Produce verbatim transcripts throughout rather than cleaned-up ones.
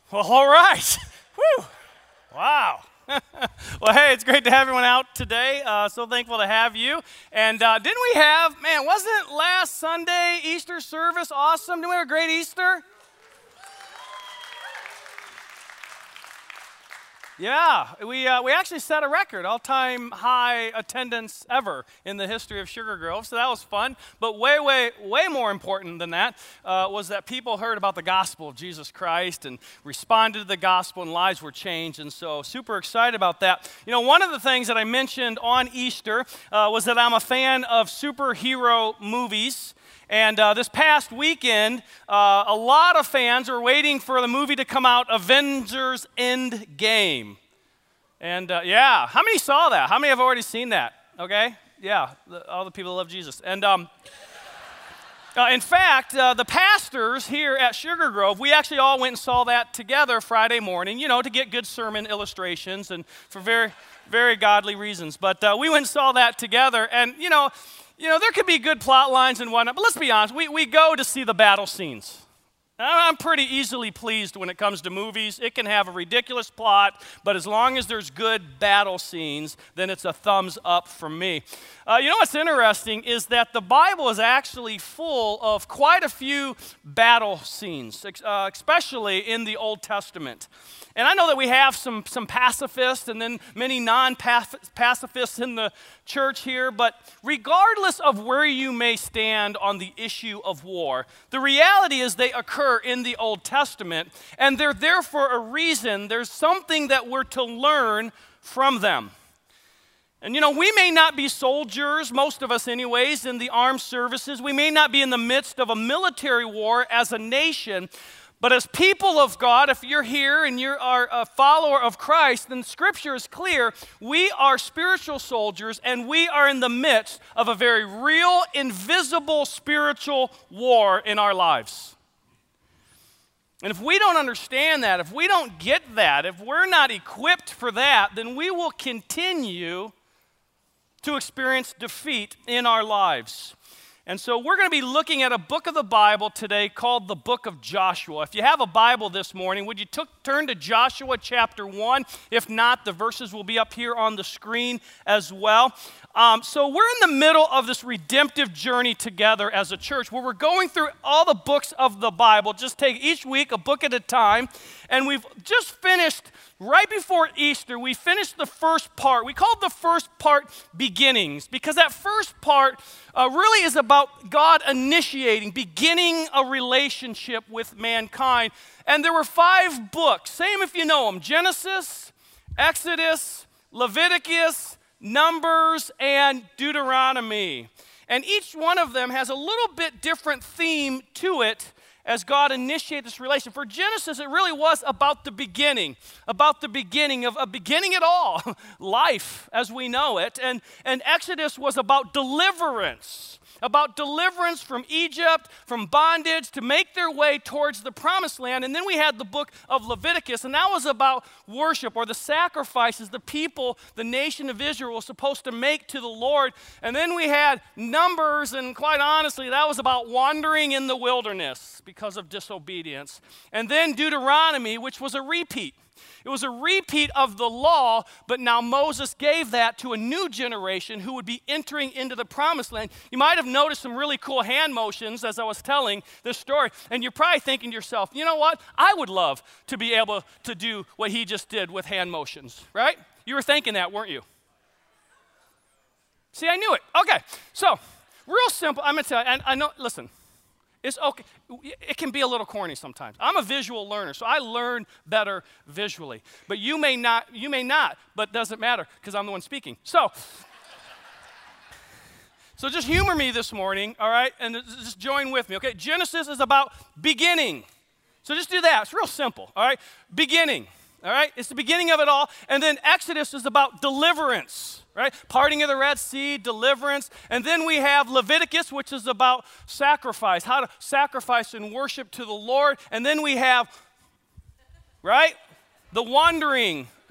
Well, all right. Whew. Wow. Well, hey, it's great to have everyone out today. Uh, so thankful to have you. And uh, didn't we have, man, wasn't last Sunday Easter service awesome? Didn't we have a great Easter? Yeah, we uh, we actually set a record, all-time high attendance ever in the history of Sugar Grove, so that was fun. But way, way, way more important than that uh, was that people heard about the gospel of Jesus Christ and responded to the gospel and lives were changed, and so super excited about that. You know, one of the things that I mentioned on Easter uh, was that I'm a fan of superhero movies. And uh, this past weekend, uh, a lot of fans were waiting for the movie to come out, Avengers Endgame. And uh, yeah, how many saw that? How many have already seen that? Okay, yeah, the, all the people that love Jesus. And um, uh, in fact, uh, the pastors here at Sugar Grove, we actually all went and saw that together Friday morning, you know, to get good sermon illustrations and for very, very godly reasons. But uh, we went and saw that together, and you know, You know, there could be good plot lines and whatnot, but let's be honest, we, we go to see the battle scenes. I'm pretty easily pleased when it comes to movies. It can have a ridiculous plot, but as long as there's good battle scenes, then it's a thumbs up from me. Uh, you know what's interesting is that the Bible is actually full of quite a few battle scenes, uh, especially in the Old Testament. And I know that we have some, some pacifists and then many non-pacifists in the church here, but regardless of where you may stand on the issue of war, the reality is they occur in the Old Testament, and they're there for a reason. There's something that we're to learn from them. And you know, we may not be soldiers, most of us anyways, in the armed services. We may not be in the midst of a military war as a nation, but as people of God, if you're here and you are a follower of Christ, then Scripture is clear. We are spiritual soldiers, and we are in the midst of a very real, invisible spiritual war in our lives. And if we don't understand that, if we don't get that, if we're not equipped for that, then we will continue to experience defeat in our lives. And so we're going to be looking at a book of the Bible today called the book of Joshua. If you have a Bible this morning, would you t- turn to Joshua chapter one? If not, the verses will be up here on the screen as well. Um, so we're in the middle of this redemptive journey together as a church where we're going through all the books of the Bible. Just take each week a book at a time. And we've just finished, right before Easter, we finished the first part. We called the first part Beginnings because that first part uh, really is about God initiating, beginning a relationship with mankind. And there were five books, same if you know them, Genesis, Exodus, Leviticus, Numbers, and Deuteronomy. And each one of them has a little bit different theme to it as God initiated this relation. For Genesis, it really was about the beginning, about the beginning of a beginning at all, life as we know it. And, and Exodus was about deliverance, about deliverance from Egypt, from bondage, to make their way towards the promised land. And then we had the book of Leviticus, and that was about worship or the sacrifices the people, the nation of Israel was supposed to make to the Lord. And then we had Numbers, and quite honestly, that was about wandering in the wilderness because of disobedience. And then Deuteronomy, which was a repeat. It was a repeat of the law, but now Moses gave that to a new generation who would be entering into the promised land. You might have noticed some really cool hand motions as I was telling this story, and you're probably thinking to yourself, you know what? I would love to be able to do what he just did with hand motions, right? You were thinking that, weren't you? See, I knew it. Okay, so real simple. I'm going to tell you, and I know, listen. It's okay. It can be a little corny sometimes. I'm a visual learner, so I learn better visually. But you may not, you may not, but it doesn't matter because I'm the one speaking. So, so just humor me this morning, all right? And just join with me, okay? Genesis is about beginning. So just do that. It's real simple, all right? Beginning, all right? It's the beginning of it all. And then Exodus is about deliverance. Right? Parting of the Red Sea, deliverance. And then we have Leviticus, which is about sacrifice, how to sacrifice and worship to the Lord. And then we have, right, the wandering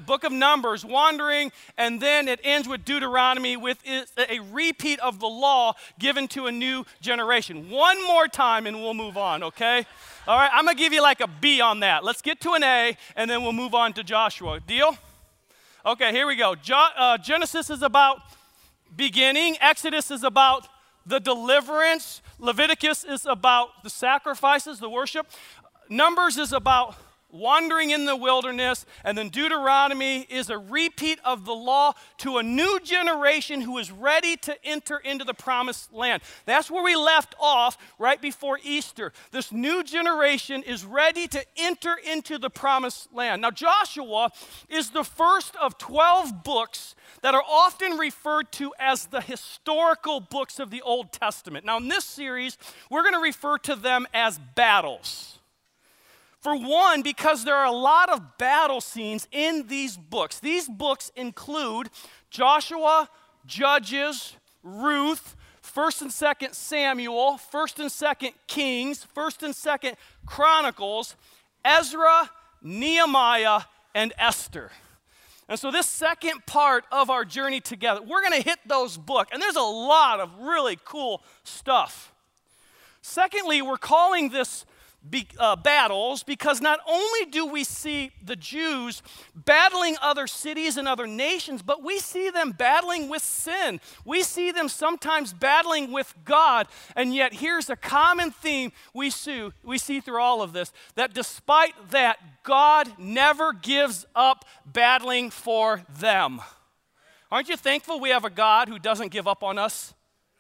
book of Numbers, wandering, and then it ends with Deuteronomy with a repeat of the law given to a new generation. One more time and we'll move on, okay? All right, I'm going to give you like a B on that. Let's get to an A, and then we'll move on to Joshua. Deal? Okay, here we go. Jo- uh, Genesis is about beginning. Exodus is about the deliverance. Leviticus is about the sacrifices, the worship. Numbers is about wandering in the wilderness, and then Deuteronomy is a repeat of the law to a new generation who is ready to enter into the promised land. That's where we left off right before Easter. This new generation is ready to enter into the promised land. Now, Joshua is the first of twelve books that are often referred to as the historical books of the Old Testament. Now, in this series, we're going to refer to them as battles. For one, because there are a lot of battle scenes in these books. These books include Joshua, Judges, Ruth, First and Second Samuel, First and Second Kings, First and Second Chronicles, Ezra, Nehemiah, and Esther. And so this second part of our journey together, we're going to hit those books, and there's a lot of really cool stuff. Secondly, we're calling this Be, uh, battles because not only do we see the Jews battling other cities and other nations, but we see them battling with sin. We see them sometimes battling with God, and yet here's a common theme we see, we see through all of this, that despite that, God never gives up battling for them. Aren't you thankful we have a God who doesn't give up on us?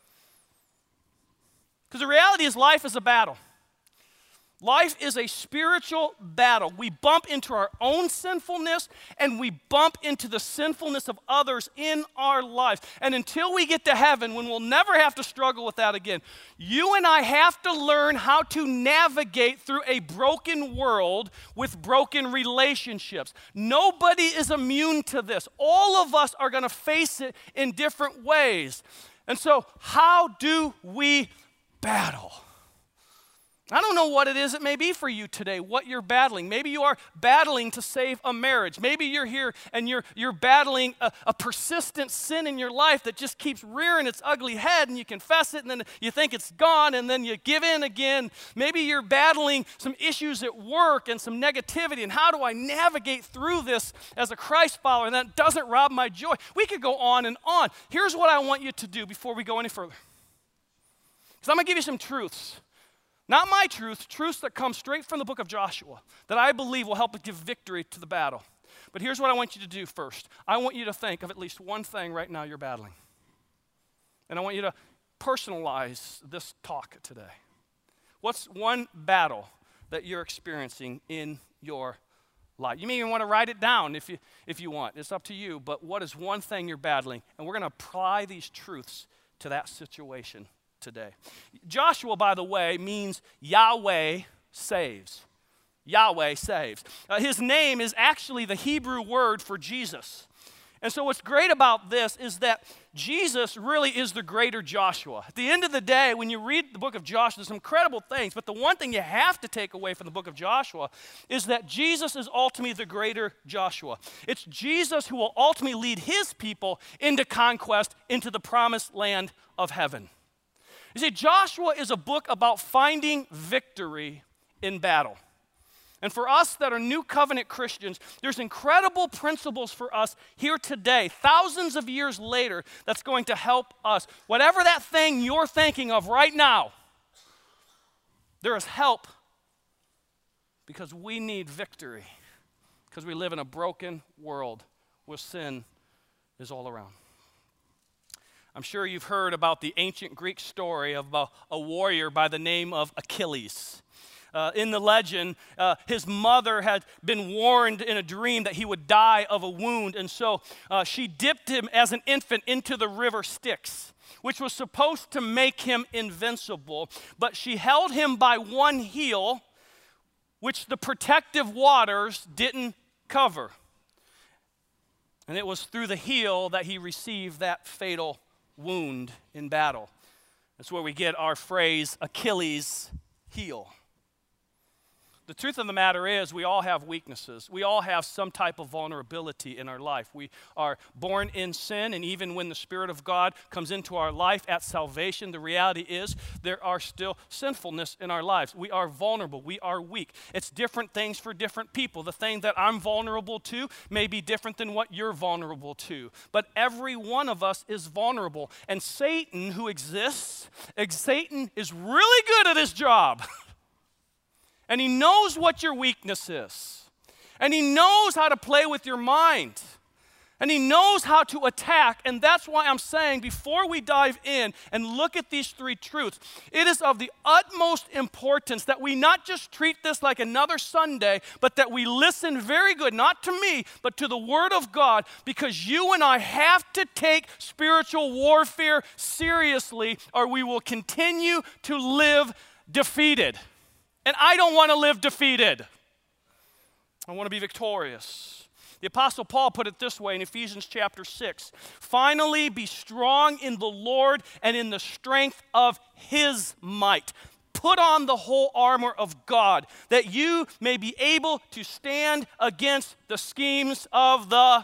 Because the reality is life is a battle. Life is a spiritual battle. We bump into our own sinfulness and we bump into the sinfulness of others in our lives. And until we get to heaven, when we'll never have to struggle with that again, you and I have to learn how to navigate through a broken world with broken relationships. Nobody is immune to this. All of us are going to face it in different ways. And so, how do we battle? I don't know what it is it may be for you today, what you're battling. Maybe you are battling to save a marriage. Maybe you're here and you're, you're battling a, a persistent sin in your life that just keeps rearing its ugly head, and you confess it and then you think it's gone and then you give in again. Maybe you're battling some issues at work and some negativity, and how do I navigate through this as a Christ follower and that doesn't rob my joy? We could go on and on. Here's what I want you to do before we go any further. Because I'm going to give you some truths. Not my truth, truths that come straight from the book of Joshua that I believe will help us give victory to the battle. But here's what I want you to do first. I want you to think of at least one thing right now you're battling. And I want you to personalize this talk today. What's one battle that you're experiencing in your life? You may even want to write it down if you, if you want. It's up to you. But what is one thing you're battling? And we're going to apply these truths to that situation today. Joshua, by the way, means Yahweh saves. Yahweh saves. Uh, his name is actually the Hebrew word for Jesus. And so what's great about this is that Jesus really is the greater Joshua. At the end of the day, when you read the book of Joshua, there's some incredible things, but the one thing you have to take away from the book of Joshua is that Jesus is ultimately the greater Joshua. It's Jesus who will ultimately lead his people into conquest, into the promised land of heaven. You see, Joshua is a book about finding victory in battle. And for us that are new covenant Christians, there's incredible principles for us here today, thousands of years later, that's going to help us. Whatever that thing you're thinking of right now, there is help because we need victory, because we live in a broken world where sin is all around. I'm sure you've heard about the ancient Greek story of a, a warrior by the name of Achilles. Uh, in the legend, uh, his mother had been warned in a dream that he would die of a wound, and so uh, she dipped him as an infant into the river Styx, which was supposed to make him invincible, but she held him by one heel, which the protective waters didn't cover. And it was through the heel that he received that fatal wound in battle. That's where we get our phrase, Achilles' heel. The truth of the matter is we all have weaknesses. We all have some type of vulnerability in our life. We are born in sin, and even when the Spirit of God comes into our life at salvation, the reality is there are still sinfulness in our lives. We are vulnerable. We are weak. It's different things for different people. The thing that I'm vulnerable to may be different than what you're vulnerable to. But every one of us is vulnerable. And Satan, who exists, Satan is really good at his job. And he knows what your weakness is. And he knows how to play with your mind. And he knows how to attack. And that's why I'm saying before we dive in and look at these three truths, it is of the utmost importance that we not just treat this like another Sunday, but that we listen very good, not to me, but to the Word of God, because you and I have to take spiritual warfare seriously, or we will continue to live defeated. And I don't want to live defeated. I want to be victorious. The Apostle Paul put it this way in Ephesians chapter six. Finally, be strong in the Lord and in the strength of his might. Put on the whole armor of God, that you may be able to stand against the schemes of the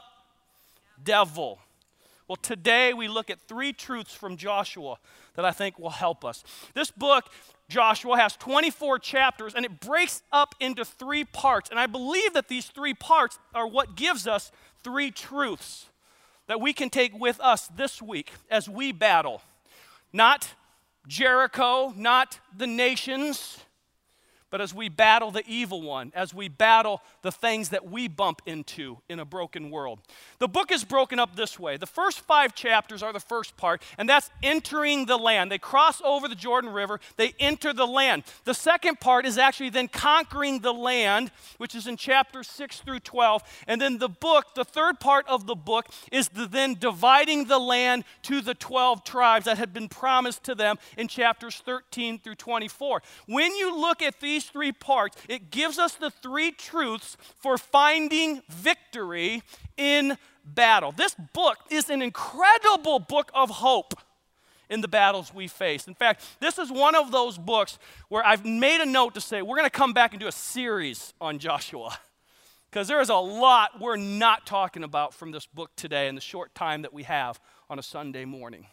devil. Well, today we look at three truths from Joshua that I think will help us. This book, Joshua, has twenty-four chapters, and it breaks up into three parts. And I believe that these three parts are what gives us three truths that we can take with us this week as we battle. Not Jericho, not the nations, but as we battle the evil one, as we battle the things that we bump into in a broken world. The book is broken up this way. The first five chapters are the first part, and that's entering the land. They cross over the Jordan River. They enter the land. The second part is actually then conquering the land, which is in chapters six through twelve. And then the book, the third part of the book, is the then dividing the land to the twelve tribes that had been promised to them in chapters thirteen through twenty-four. When you look at these three parts, it gives us the three truths for finding victory in battle. This book is an incredible book of hope in the battles we face. In fact, this is one of those books where I've made a note to say we're going to come back and do a series on Joshua, because there is a lot we're not talking about from this book today in the short time that we have on a Sunday morning.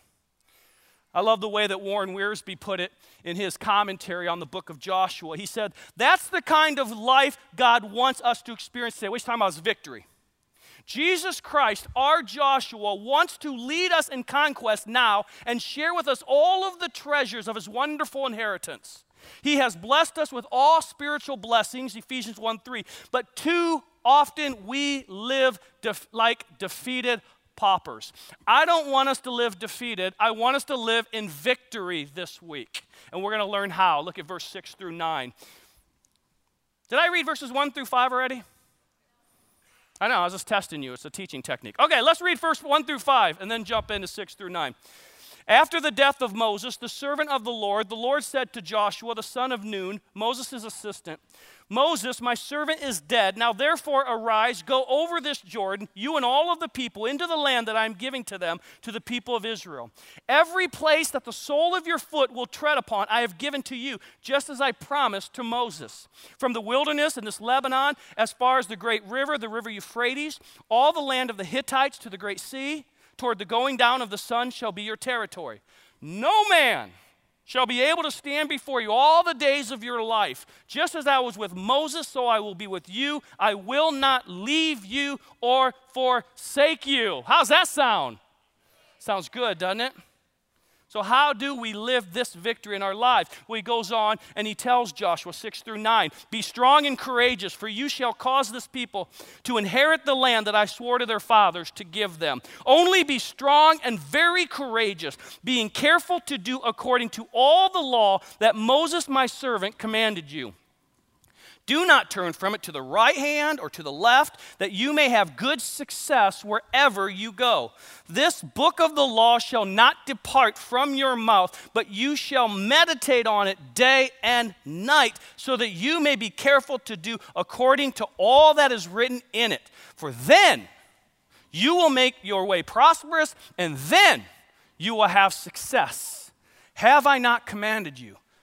I love the way that Warren Wiersbe put it in his commentary on the book of Joshua. He said, that's the kind of life God wants us to experience today. What he's talking about is victory. Jesus Christ, our Joshua, wants to lead us in conquest now and share with us all of the treasures of his wonderful inheritance. He has blessed us with all spiritual blessings, Ephesians one three, but too often we live def- like defeated paupers. I don't want us to live defeated. I want us to live in victory this week. And we're going to learn how. Look at verse six through nine. Did I read verses one through five already? I know, I was just testing you. It's a teaching technique. Okay, let's read first one through five and then jump into six through nine. After the death of Moses, the servant of the Lord, the Lord said to Joshua, the son of Nun, Moses' assistant, Moses, my servant, is dead. Now therefore arise, go over this Jordan, you and all of the people, into the land that I am giving to them, to the people of Israel. Every place that the sole of your foot will tread upon, I have given to you, just as I promised to Moses. From the wilderness and this Lebanon, as far as the great river, the river Euphrates, all the land of the Hittites to the great sea, toward the going down of the sun shall be your territory. No man shall be able to stand before you all the days of your life. Just as I was with Moses, so I will be with you. I will not leave you or forsake you. How's that sound? Sounds good, doesn't it? So how do we live this victory in our lives? Well, he goes on and he tells Joshua six through nine, be strong and courageous, for you shall cause this people to inherit the land that I swore to their fathers to give them. Only be strong and very courageous, being careful to do according to all the law that Moses my servant commanded you. Do not turn from it to the right hand or to the left, that you may have good success wherever you go. This book of the law shall not depart from your mouth, but you shall meditate on it day and night, so that you may be careful to do according to all that is written in it. For then you will make your way prosperous, and then you will have success. Have I not commanded you?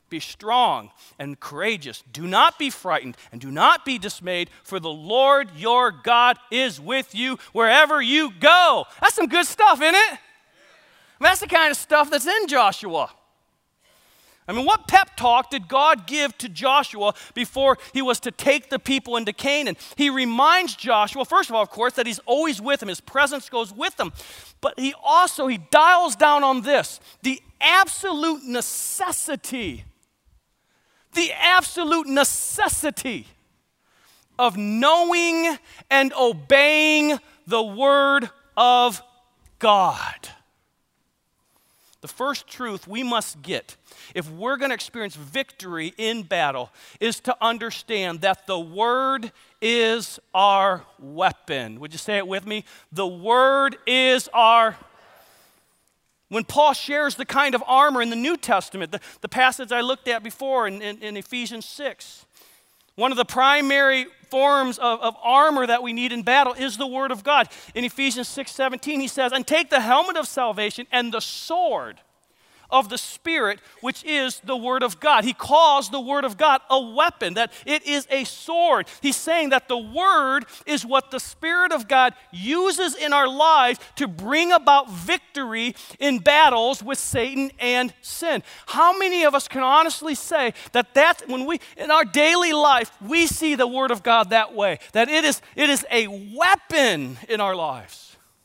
Be strong and courageous. Do not be frightened and do not be dismayed, for the Lord your God is with you wherever you go. That's some good stuff, isn't it? I mean, that's the kind of stuff that's in Joshua. I mean, what pep talk did God give to Joshua before he was to take the people into Canaan? He reminds Joshua, first of all, of course, that he's always with him. His presence goes with him. But he also, he dials down on this, the absolute necessity, the absolute necessity of knowing and obeying the word of God. The first truth we must get if we're going to experience victory in battle is to understand that the word is our weapon. Would you say it with me? The word is our. When Paul shares the kind of armor in the New Testament, the, the passage I looked at before in, in, in Ephesians six, one of the primary forms of, of armor that we need in battle is the word of God. In Ephesians six seventeen, he says, and take the helmet of salvation and the sword of the Spirit, which is the word of God. He calls the word of God a weapon, that it is a sword. He's saying that the word is what the Spirit of God uses in our lives to bring about victory in battles with Satan and sin. How many of us can honestly say that that's when we, in our daily life, we see the word of God that way, that it is, it is a weapon in our lives?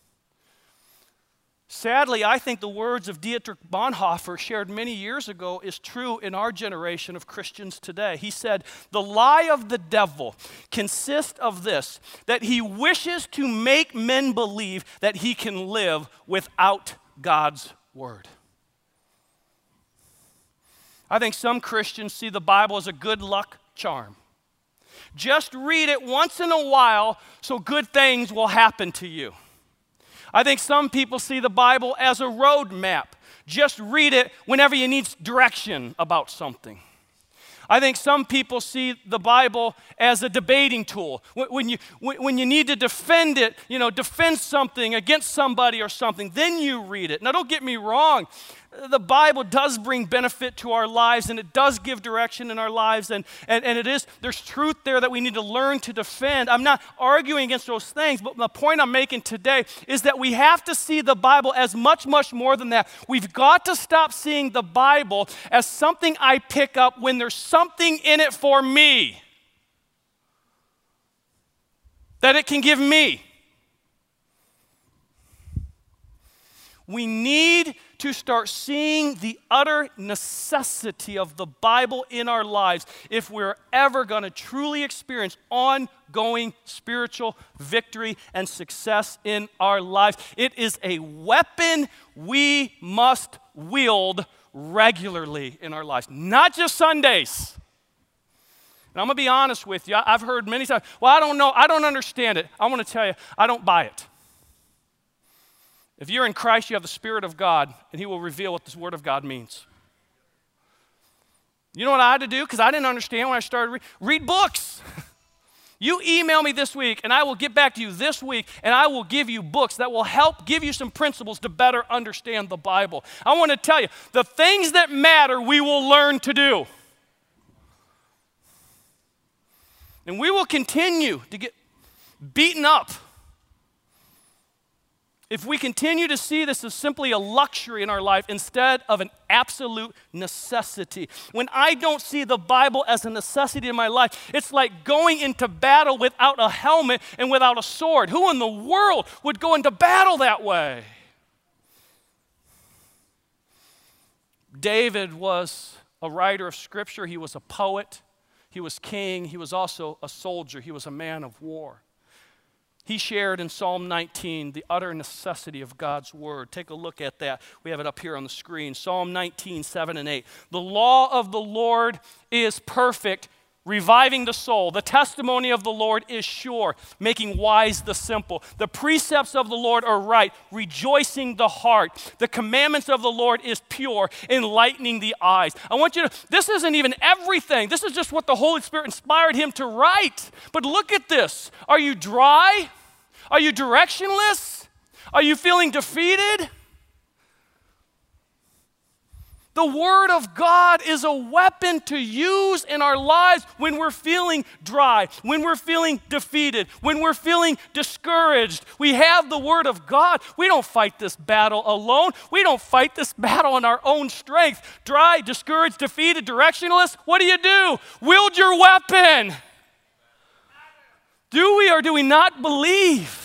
Sadly, I think the words of Dietrich Bonhoeffer, shared many years ago, is true in our generation of Christians today. He said, the lie of the devil consists of this, that he wishes to make men believe that he can live without God's word. I think some Christians see the Bible as a good luck charm. Just read it once in a while so good things will happen to you. I think some people see the Bible as a road map. Just read it whenever you need direction about something. I think some people see the Bible as a debating tool. When you, when you need to defend it, you know, defend something against somebody or something, then you read it. Now, don't get me wrong. The Bible does bring benefit to our lives, and it does give direction in our lives, and, and, and it is, there's truth there that we need to learn to defend. I'm not arguing against those things, but the point I'm making today is that we have to see the Bible as much, much more than that. We've got to stop seeing the Bible as something I pick up when there's something in it for me that it can give me. We need to start seeing the utter necessity of the Bible in our lives if we're ever going to truly experience ongoing spiritual victory and success in our lives. It is a weapon we must wield regularly in our lives, not just Sundays. And I'm going to be honest with you. I've heard many times, well, I don't know, I don't understand it. I want to tell you, I don't buy it. If you're in Christ, you have the Spirit of God, and He will reveal what this Word of God means. You know what I had to do? Because I didn't understand when I started re- read books. You email me this week, and I will get back to you this week, and I will give you books that will help give you some principles to better understand the Bible. I want to tell you, the things that matter, we will learn to do. And we will continue to get beaten up if we continue to see this as simply a luxury in our life instead of an absolute necessity. When I don't see the Bible as a necessity in my life, it's like going into battle without a helmet and without a sword. Who in the world would go into battle that way? David was a writer of Scripture. He was a poet. He was king. He was also a soldier. He was a man of war. He shared in Psalm nineteen the utter necessity of God's word. Take a look at that. We have it up here on the screen. Psalm nineteen, seven and eight. The law of the Lord is perfect, reviving the soul. The testimony of the Lord is sure, making wise the simple. The precepts of the Lord are right, rejoicing the heart. The commandments of the Lord is pure, enlightening the eyes. I want you to, this isn't even everything. This is just what the Holy Spirit inspired him to write. But look at this. Are you dry? Are you directionless? Are you feeling defeated? The Word of God is a weapon to use in our lives when we're feeling dry, when we're feeling defeated, when we're feeling discouraged. We have the Word of God. We don't fight this battle alone. We don't fight this battle in our own strength. Dry, discouraged, defeated, directionless, what do you do? Wield your weapon. Do we or do we not believe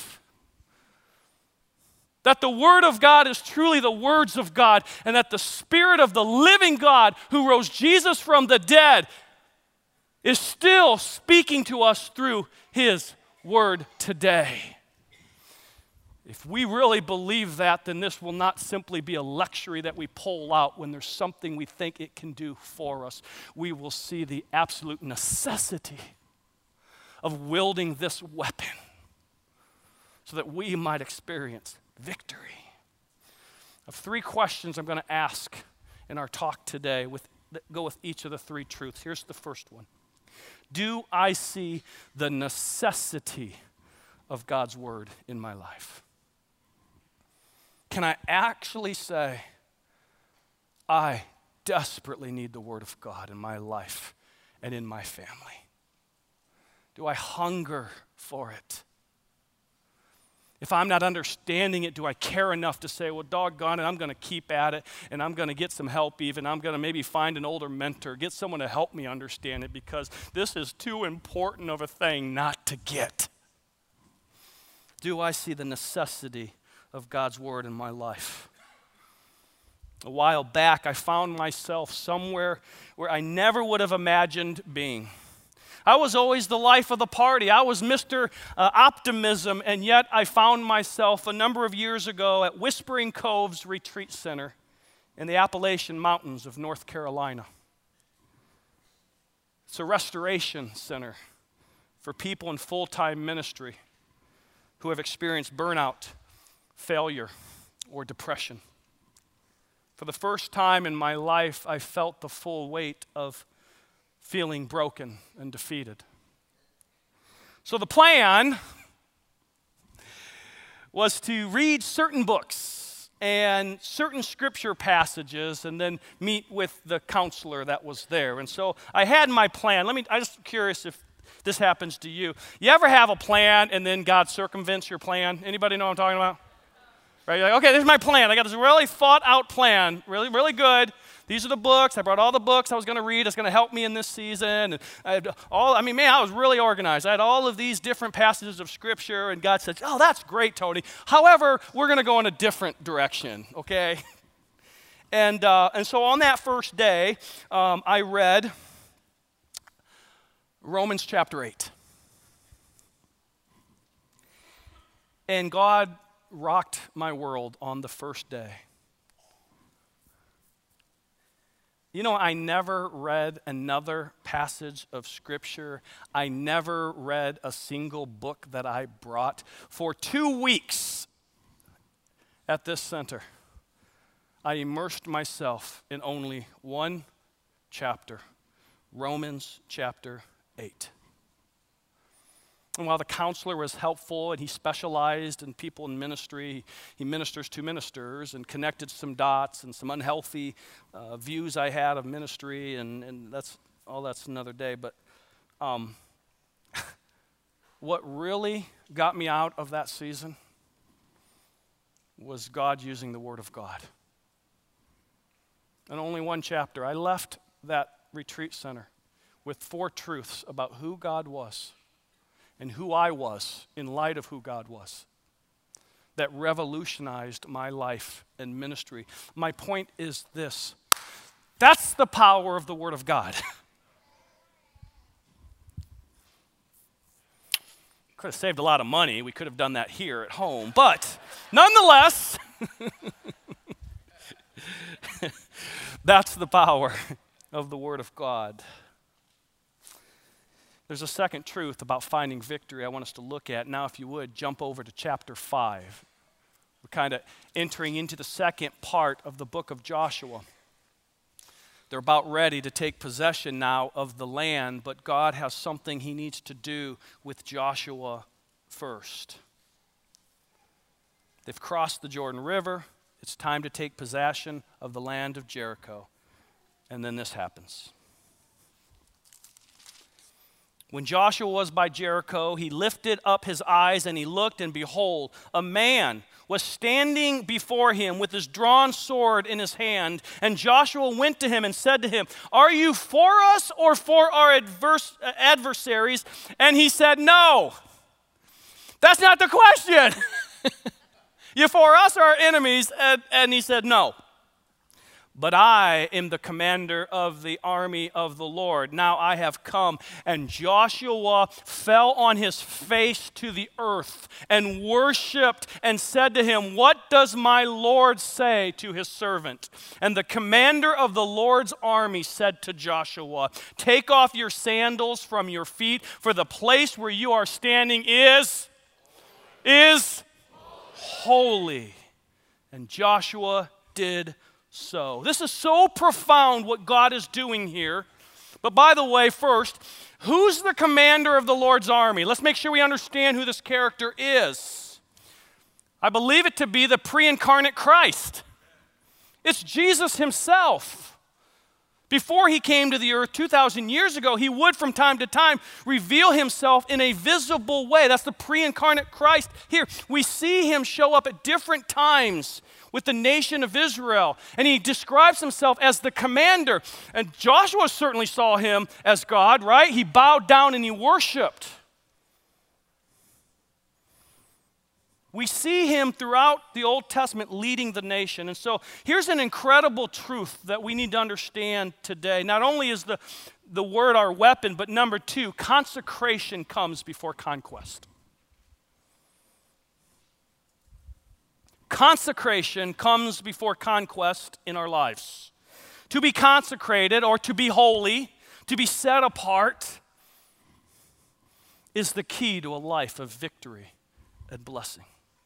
that the Word of God is truly the words of God, and that the Spirit of the living God who rose Jesus from the dead is still speaking to us through His Word today? If we really believe that, then this will not simply be a luxury that we pull out when there's something we think it can do for us. We will see the absolute necessity of wielding this weapon so that we might experience victory. I have three questions I'm going to ask in our talk today with, that go with each of the three truths. Here's the first one. Do I see the necessity of God's Word in my life? Can I actually say, I desperately need the Word of God in my life and in my family? Do I hunger for it? If I'm not understanding it, do I care enough to say, well, doggone it, I'm going to keep at it, and I'm going to get some help even. I'm going to maybe find an older mentor, get someone to help me understand it, because this is too important of a thing not to get. Do I see the necessity of God's Word in my life? A while back, I found myself somewhere where I never would have imagined being. I was always the life of the party. I was Mister Uh, Optimism, and yet I found myself a number of years ago at Whispering Coves Retreat Center in the Appalachian Mountains of North Carolina. It's a restoration center for people in full-time ministry who have experienced burnout, failure, or depression. For the first time in my life, I felt the full weight of feeling broken and defeated. So the plan was to read certain books and certain scripture passages and then meet with the counselor that was there. And so I had my plan. Let me, I'm just curious if this happens to you. You ever have a plan and then God circumvents your plan? Anybody know what I'm talking about? Right? You're like, okay, this is my plan. I got this really thought out plan, really, really good. These are the books. I brought all the books I was going to read. It's going to help me in this season. And I had all, I mean, man, I was really organized. I had all of these different passages of Scripture, and God said, oh, that's great, Tony. However, we're going to go in a different direction, okay? And, uh, and so on that first day, um, I read Romans chapter eight. And God rocked my world on the first day. You know, I never read another passage of Scripture. I never read a single book that I brought. For two weeks at this center, I immersed myself in only one chapter, Romans chapter eight. And while the counselor was helpful and he specialized in people in ministry, he ministers to ministers and connected some dots and some unhealthy uh, views I had of ministry, and, and that's all that's another day. But um, what really got me out of that season was God using the Word of God. And only one chapter. I left that retreat center with four truths about who God was and who I was in light of who God was, that revolutionized my life and ministry. My point is this: that's the power of the Word of God. Could have saved a lot of money. We could have done that here at home, but nonetheless, that's the power of the Word of God. There's a second truth about finding victory I want us to look at. Now, if you would, jump over to chapter five. We're kind of entering into the second part of the book of Joshua. They're about ready to take possession now of the land, but God has something he needs to do with Joshua first. They've crossed the Jordan River. It's time to take possession of the land of Jericho. And then this happens. When Joshua was by Jericho, he lifted up his eyes and he looked, and behold, a man was standing before him with his drawn sword in his hand. And Joshua went to him and said to him, "Are you for us or for our adverse, uh, adversaries?" And he said, "No." That's not the question. You for us or our enemies? And, and he said, "No. But I am the commander of the army of the Lord. Now I have come." And Joshua fell on his face to the earth and worshiped and said to him, "What does my Lord say to his servant?" And the commander of the Lord's army said to Joshua, "Take off your sandals from your feet, for the place where you are standing is, is holy." And Joshua did so. This is so profound what God is doing here. But by the way, first, who's the commander of the Lord's army? Let's make sure we understand who this character is. I believe it to be the pre-incarnate Christ. It's Jesus himself. Before he came to the earth two thousand years ago, he would from time to time reveal himself in a visible way. That's the pre-incarnate Christ. Here, we see him show up at different times with the nation of Israel. And he describes himself as the commander. And Joshua certainly saw him as God, right? He bowed down and he worshiped. We see him throughout the Old Testament leading the nation. And so here's an incredible truth that we need to understand today. Not only is the, the word our weapon, but number two, consecration comes before conquest. Consecration comes before conquest in our lives. To be consecrated or to be holy, to be set apart, is the key to a life of victory and blessing.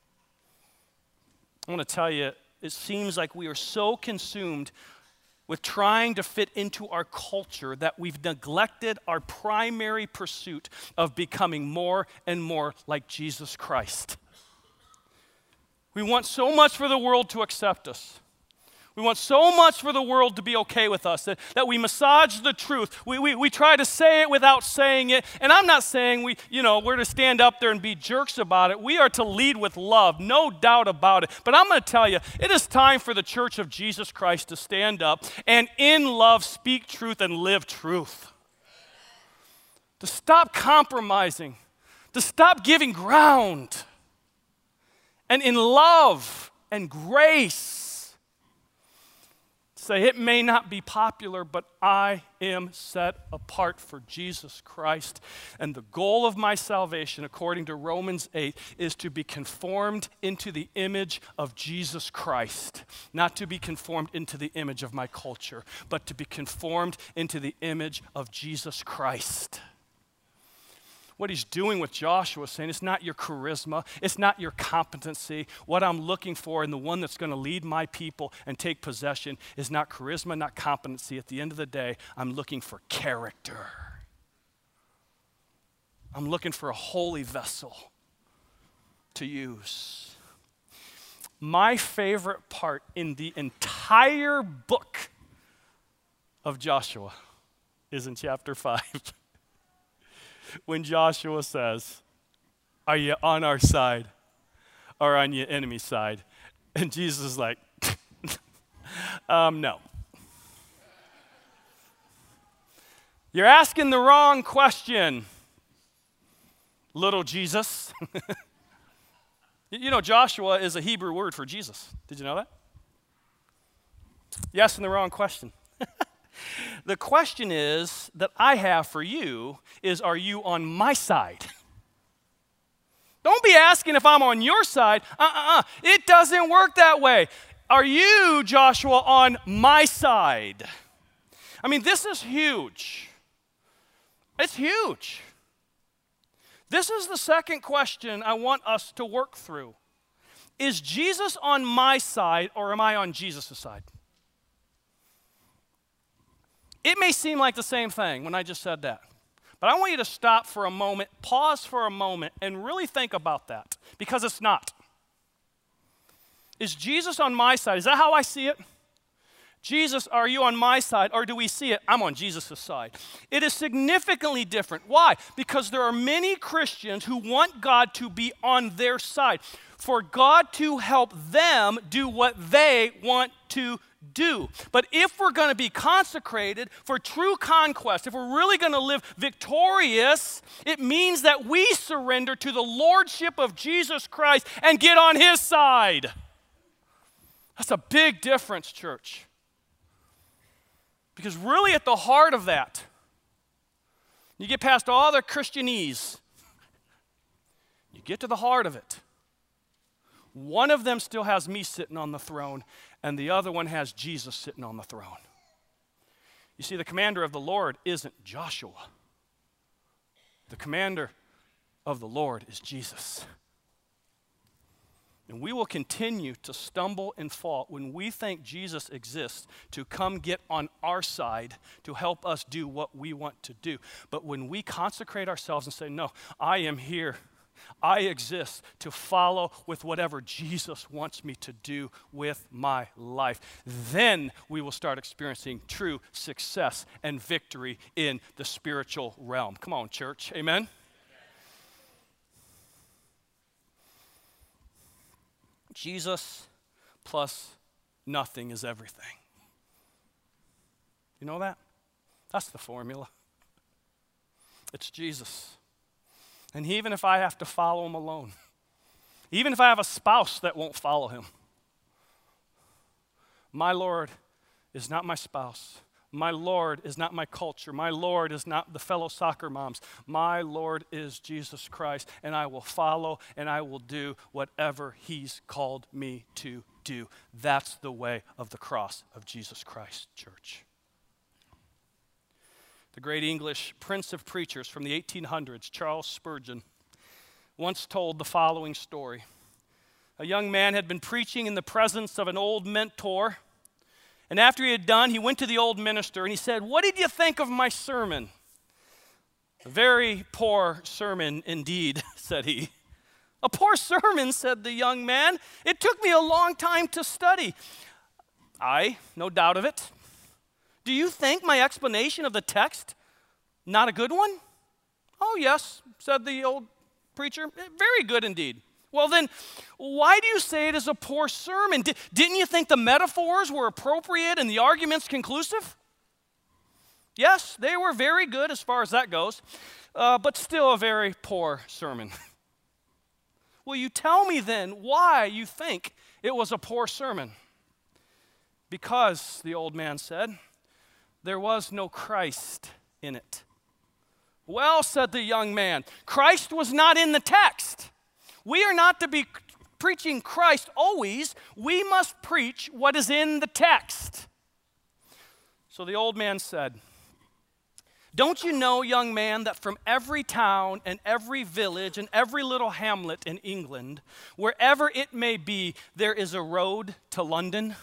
I want to tell you, it seems like we are so consumed with trying to fit into our culture that we've neglected our primary pursuit of becoming more and more like Jesus Christ. We want so much for the world to accept us. We want so much for the world to be okay with us, that, that we massage the truth. We, we, we try to say it without saying it. And I'm not saying we, you know, we're to stand up there and be jerks about it. We are to lead with love, no doubt about it. But I'm going to tell you, it is time for the Church of Jesus Christ to stand up and in love speak truth and live truth. To stop compromising, to stop giving ground. And in love and grace, say, it may not be popular, but I am set apart for Jesus Christ. And the goal of my salvation, according to Romans eight, is to be conformed into the image of Jesus Christ. Not to be conformed into the image of my culture, but to be conformed into the image of Jesus Christ. What he's doing with Joshua is saying it's not your charisma, it's not your competency. What I'm looking for and the one that's going to lead my people and take possession is not charisma, not competency. At the end of the day, I'm looking for character. I'm looking for a holy vessel to use. My favorite part in the entire book of Joshua is in chapter five. When Joshua says, "Are you on our side or on your enemy's side?" And Jesus is like, um, no. You're asking the wrong question, little Jesus. You know, Joshua is a Hebrew word for Jesus. Did you know that? You're asking the wrong question. The question is that I have for you is, are you on my side? Don't be asking if I'm on your side. Uh-uh-uh. It doesn't work that way. Are you, Joshua, on my side? I mean, this is huge. It's huge. This is the second question I want us to work through. Is Jesus on my side or am I on Jesus' side? It may seem like the same thing when I just said that. But I want you to stop for a moment, pause for a moment, and really think about that. Because it's not. Is Jesus on my side? Is that how I see it? Jesus, are you on my side, or do we see it? I'm on Jesus' side. It is significantly different. Why? Because there are many Christians who want God to be on their side, for God to help them do what they want to do. But if we're going to be consecrated for true conquest, if we're really going to live victorious, it means that we surrender to the lordship of Jesus Christ and get on his side. That's a big difference, church. Because really at the heart of that, you get past all the Christianese, you get to the heart of it. One of them still has me sitting on the throne, and the other one has Jesus sitting on the throne. You see, the commander of the Lord isn't Joshua. The commander of the Lord is Jesus. And we will continue to stumble and fall when we think Jesus exists to come get on our side to help us do what we want to do. But when we consecrate ourselves and say, no, I am here, I exist to follow with whatever Jesus wants me to do with my life, then we will start experiencing true success and victory in the spiritual realm. Come on, church. Amen? Jesus plus nothing is everything. You know that? That's the formula. It's Jesus. And even if I have to follow him alone, even if I have a spouse that won't follow him, my Lord is not my spouse. My Lord is not my culture. My Lord is not the fellow soccer moms. My Lord is Jesus Christ, and I will follow and I will do whatever he's called me to do. That's the way of the cross of Jesus Christ, church. The great English prince of preachers from the eighteen hundreds, Charles Spurgeon, once told the following story. A young man had been preaching in the presence of an old mentor. And after he had done, he went to the old minister and he said, "What did you think of my sermon?" "A very poor sermon indeed," said he. "A poor sermon," said the young man. "It took me a long time to study." "Aye, no doubt of it. Do you think my explanation of the text not a good one?" "Oh, yes," said the old preacher. "Very good indeed." "Well then, why do you say it is a poor sermon? D- didn't you think the metaphors were appropriate and the arguments conclusive?" "Yes, they were very good as far as that goes, uh, but still a very poor sermon." "Will you tell me then why you think it was a poor sermon?" "Because," the old man said, "there was no Christ in it." "Well," said the young man, "Christ was not in the text. We are not to be preaching Christ always. We must preach what is in the text." So the old man said, "Don't you know, young man, that from every town and every village and every little hamlet in England, wherever it may be, there is a road to London?"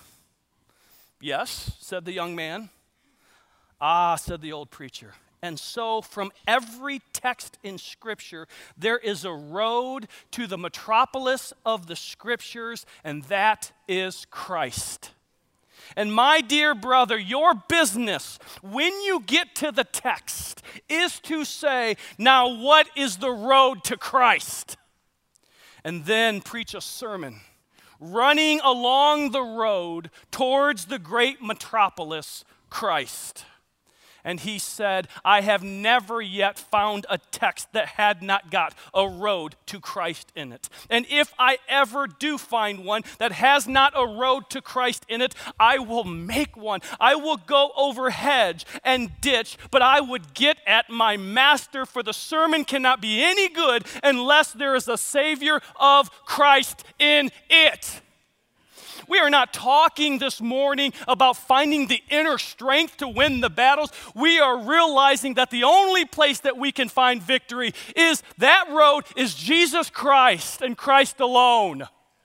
"Yes," said the young man. "Ah," said the old preacher, "and so from every text in Scripture, there is a road to the metropolis of the Scriptures, and that is Christ. And my dear brother, your business, when you get to the text, is to say, now what is the road to Christ? And then preach a sermon running along the road towards the great metropolis, Christ." And he said, "I have never yet found a text that had not got a road to Christ in it. And if I ever do find one that has not a road to Christ in it, I will make one. I will go over hedge and ditch, but I would get at my master, for the sermon cannot be any good unless there is a Savior of Christ in it." We are not talking this morning about finding the inner strength to win the battles. We are realizing that the only place that we can find victory is that road is Jesus Christ and Christ alone.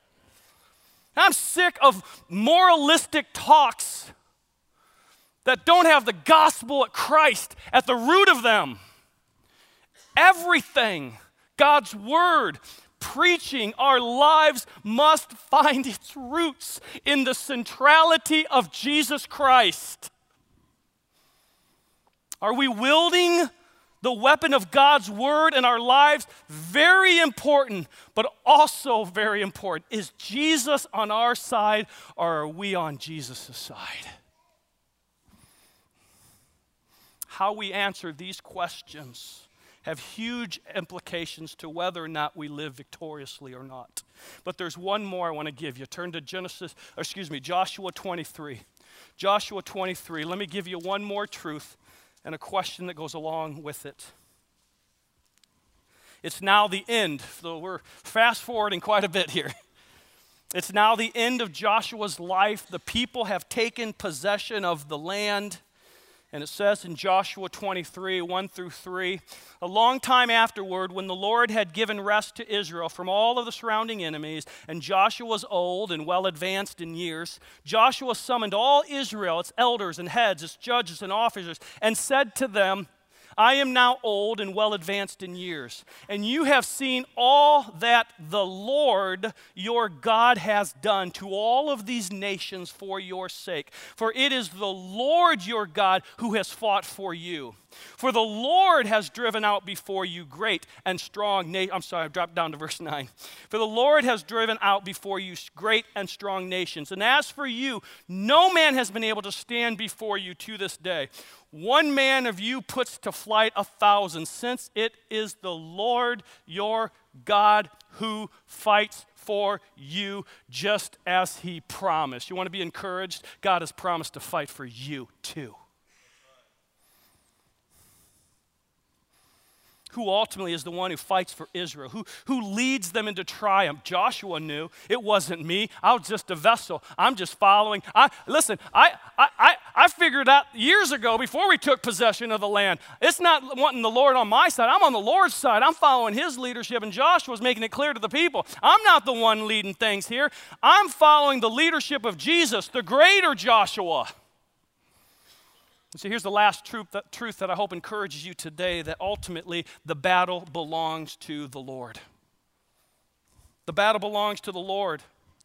I'm sick of moralistic talks that don't have the gospel of Christ at the root of them. Everything, God's word, preaching, our lives must find its roots in the centrality of Jesus Christ. Are we wielding the weapon of God's word in our lives? Very important, but also very important. Is Jesus on our side, or are we on Jesus' side? How we answer these questions have huge implications to whether or not we live victoriously or not. But there's one more I want to give you. Turn to Genesis, or excuse me, Joshua twenty-three. Joshua twenty-three. Let me give you one more truth and a question that goes along with it. It's now the end, so we're fast forwarding quite a bit here. It's now the end of Joshua's life. The people have taken possession of the land. And it says in Joshua twenty-three, one through three, a long time afterward, when the Lord had given rest to Israel from all of the surrounding enemies, and Joshua was old and well advanced in years, Joshua summoned all Israel, its elders and heads, its judges and officers, and said to them, I am now old and well advanced in years, and you have seen all that the Lord your God has done to all of these nations for your sake. For it is the Lord your God who has fought for you. For the Lord has driven out before you great and strong nations. I'm sorry, I dropped down to verse nine. For the Lord has driven out before you great and strong nations. And as for you, no man has been able to stand before you to this day. One man of you puts to flight a thousand, since it is the Lord your God who fights for you, just as he promised. You want to be encouraged? God has promised to fight for you too. Who ultimately is the one who fights for Israel, who, who leads them into triumph. Joshua knew it wasn't me. I was just a vessel. I'm just following. I listen, I, I, I, I figured out years ago before we took possession of the land, it's not wanting the Lord on my side. I'm on the Lord's side. I'm following his leadership, and Joshua's making it clear to the people. I'm not the one leading things here. I'm following the leadership of Jesus, the greater Joshua. So here's the last truth that, truth that I hope encourages you today, that ultimately the battle belongs to the Lord. The battle belongs to the Lord.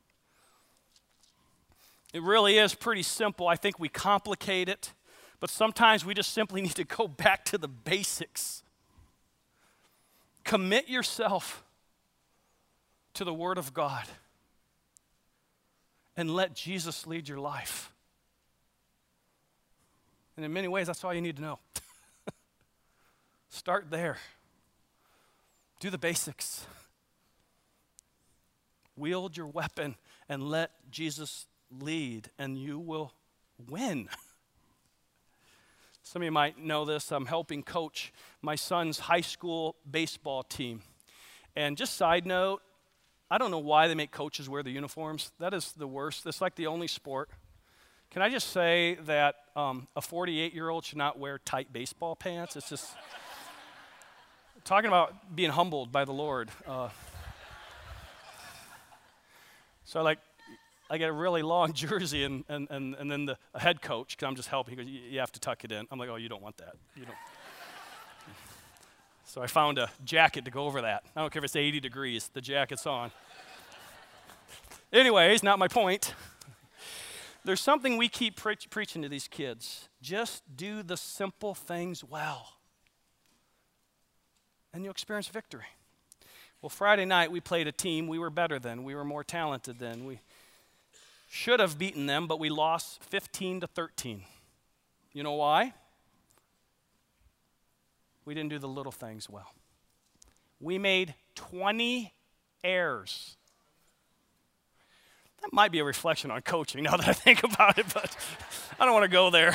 It really is pretty simple. I think we complicate it, but sometimes we just simply need to go back to the basics. Commit yourself to the Word of God and let Jesus lead your life. And in many ways, that's all you need to know. Start there. Do the basics. Wield your weapon and let Jesus lead, and you will win. Some of you might know this. I'm helping coach my son's high school baseball team. And just side note, I don't know why they make coaches wear the uniforms. That is the worst. It's like the only sport. Can I just say that um, a forty-eight-year-old should not wear tight baseball pants? It's just talking about being humbled by the Lord. Uh, so like, I get a really long jersey, and and and, and then the head coach, because I'm just helping, he goes, you have to tuck it in. I'm like, oh, you don't want that. You don't. So I found a jacket to go over that. I don't care if it's eighty degrees. The jacket's on. Anyways, not my point. There's something we keep pre- preaching to these kids. Just do the simple things well, and you'll experience victory. Well, Friday night we played a team. We were better than. We were more talented than. We should have beaten them, but we lost fifteen to thirteen. You know why? We didn't do the little things well. We made twenty errors. That might be a reflection on coaching now that I think about it, but I don't want to go there.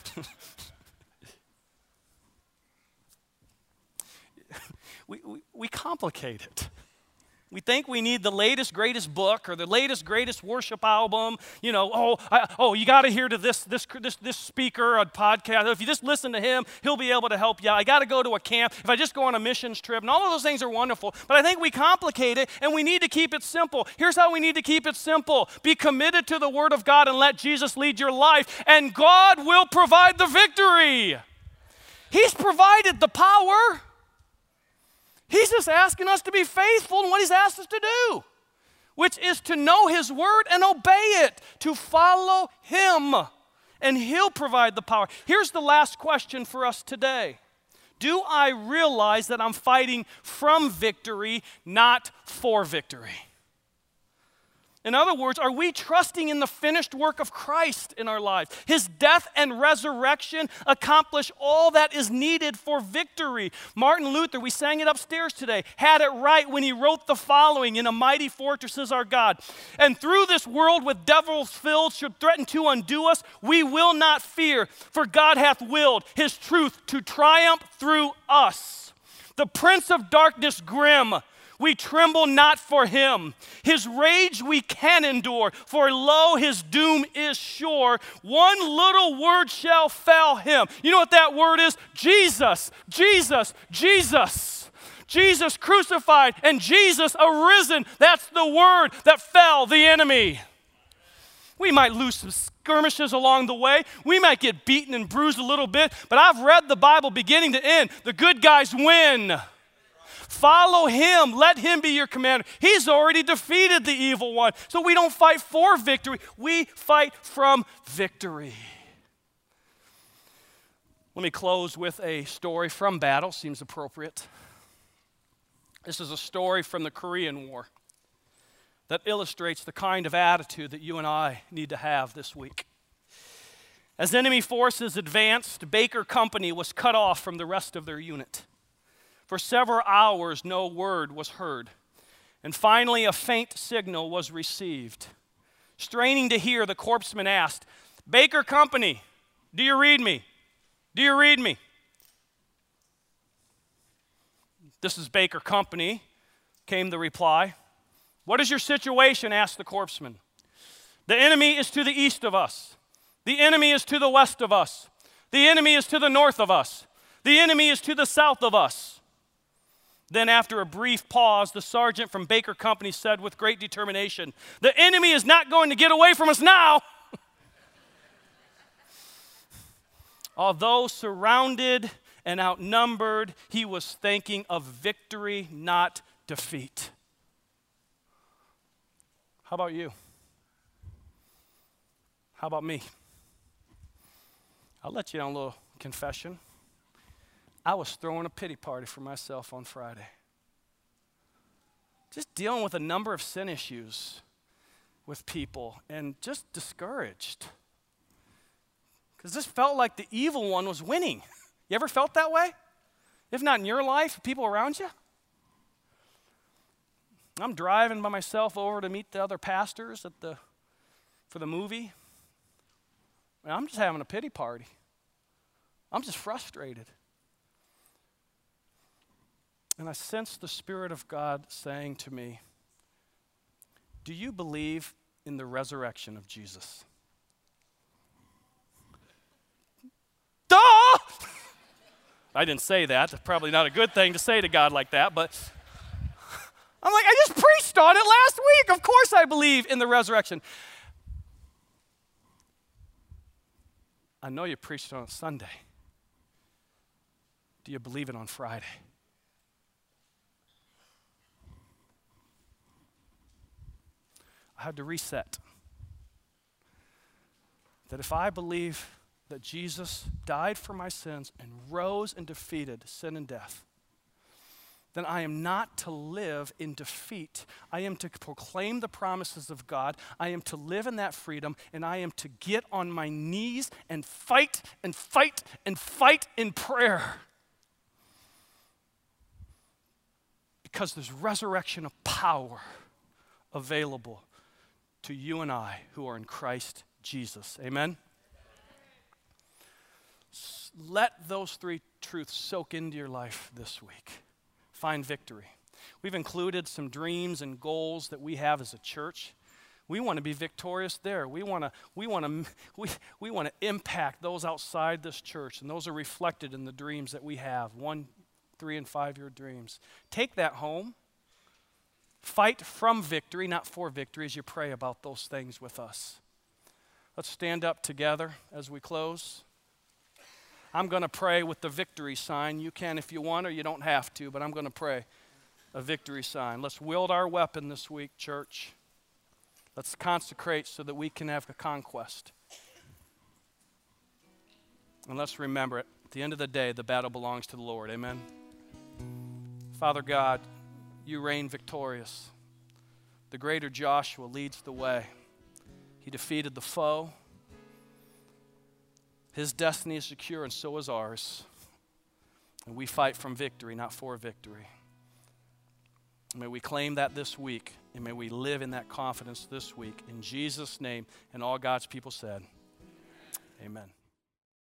we, we, we complicate it. We think we need the latest, greatest book or the latest, greatest worship album. You know, oh, I, oh, you got to hear to this, this, this, this speaker on podcast. If you just listen to him, he'll be able to help you. I got to go to a camp. If I just go on a missions trip, and all of those things are wonderful. But I think we complicate it, and we need to keep it simple. Here's how we need to keep it simple: be committed to the Word of God and let Jesus lead your life, and God will provide the victory. He's provided the power. He's just asking us to be faithful in what he's asked us to do, which is to know his word and obey it, to follow him, and he'll provide the power. Here's the last question for us today. Do I realize that I'm fighting from victory, not for victory? In other words, are we trusting in the finished work of Christ in our lives? His death and resurrection accomplish all that is needed for victory. Martin Luther, we sang it upstairs today, had it right when he wrote the following: "In a mighty fortress is our God. And through this world with devils filled should threaten to undo us, we will not fear, for God hath willed his truth to triumph through us. The prince of darkness grim, we tremble not for him. His rage we can endure, for lo, his doom is sure. One little word shall fell him." You know what that word is? Jesus, Jesus, Jesus. Jesus crucified and Jesus arisen. That's the word that fell the enemy. We might lose some skirmishes along the way. We might get beaten and bruised a little bit, but I've read the Bible beginning to end. The good guys win. Follow him. Let him be your commander. He's already defeated the evil one. So we don't fight for victory. We fight from victory. Let me close with a story from battle. Seems appropriate. This is a story from the Korean War that illustrates the kind of attitude that you and I need to have this week. As enemy forces advanced, Baker Company was cut off from the rest of their unit. For several hours, no word was heard. And finally, a faint signal was received. Straining to hear, the corpsman asked, "Baker Company, do you read me? Do you read me?" "This is Baker Company," came the reply. "What is your situation?" asked the corpsman. "The enemy is to the east of us. The enemy is to the west of us. The enemy is to the north of us. The enemy is to the south of us." Then after a brief pause, the sergeant from Baker Company said with great determination, "The enemy is not going to get away from us now." Although surrounded and outnumbered, he was thinking of victory, not defeat. How about you? How about me? I'll let you on a little confession. I was throwing a pity party for myself on Friday. Just dealing with a number of sin issues with people and just discouraged. Because this felt like the evil one was winning. You ever felt that way? If not in your life, people around you? I'm driving by myself over to meet the other pastors at the for the movie. And I'm just having a pity party. I'm just frustrated. And I sense the Spirit of God saying to me, "Do you believe in the resurrection of Jesus?" Duh! I didn't say that. That's probably not a good thing to say to God like that, but I'm like, I just preached on it last week. Of course I believe in the resurrection. I know you preached on Sunday. Do you believe it on Friday? I had to reset. That if I believe that Jesus died for my sins and rose and defeated sin and death, then I am not to live in defeat. I am to proclaim the promises of God. I am to live in that freedom, and I am to get on my knees and fight and fight and fight in prayer. Because there's resurrection of power available to you and I who are in Christ Jesus. Amen? Let those three truths soak into your life this week. Find victory. We've included some dreams and goals that we have as a church. We want to be victorious there. We want to we want to we, we want to impact those outside this church, and those are reflected in the dreams that we have. One, three, and five-year dreams. Take that home. Fight from victory, not for victory, as you pray about those things with us. Let's stand up together as we close. I'm going to pray with the victory sign. You can if you want, or you don't have to, but I'm going to pray a victory sign. Let's wield our weapon this week, church. Let's consecrate so that we can have a conquest. And let's remember it. At the end of the day, the battle belongs to the Lord. Amen. Father God, you reign victorious. The greater Joshua leads the way. He defeated the foe. His destiny is secure, and so is ours. And we fight from victory, not for victory. May we claim that this week, and may we live in that confidence this week. In Jesus' name, and all God's people said, amen.